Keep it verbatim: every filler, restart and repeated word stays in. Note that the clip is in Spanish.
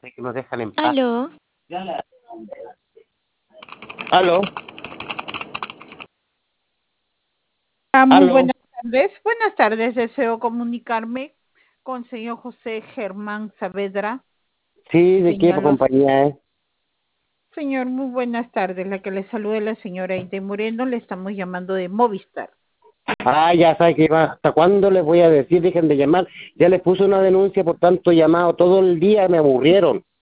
que nos dejan en paz. Aló. Aló. Ah, muy Aló. buenas tardes. Buenas tardes. Deseo comunicarme con señor José Germán Saavedra. Sí, ¿de qué Señalos- compañía es? Señor, muy buenas tardes. La que le saluda es la señora Aide Moreno. Le estamos llamando de Movistar. Ah, ya sabes que va. ¿Hasta cuándo les voy a decir? Dejen de llamar. Ya les puse una denuncia por tanto llamado todo el día, me aburrieron.